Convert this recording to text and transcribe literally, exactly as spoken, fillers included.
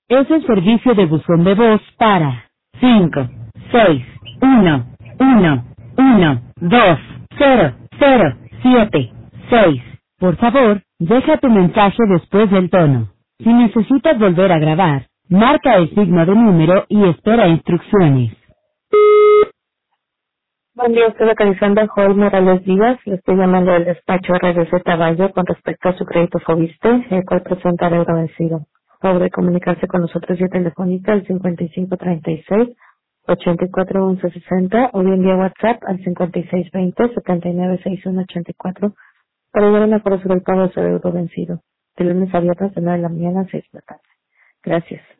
Es el servicio de buzón de voz para cinco, seis, uno, uno, uno, dos, cero, cero, siete, seis. Por favor, deja tu mensaje después del tono. Si necesitas volver a grabar, marca el signo de número y espera instrucciones. Buen día, estoy localizando a Joel Morales Díaz. Le estoy llamando del despacho R D C Caballo con respecto a su crédito Fobiste, el cual presenta deuda vencido. Por favor de comunicarse con nosotros vía telefónica al cincuenta y cinco treinta y seis, ochenta y cuatro once sesenta o bien vía WhatsApp al cincuenta y seis veinte, setenta y nueve sesenta y uno ochenta y cuatro para dar una acuerdo sobre el pago de su deuda vencido. De lunes a viernes de nueve de la mañana a seis de la tarde. Gracias.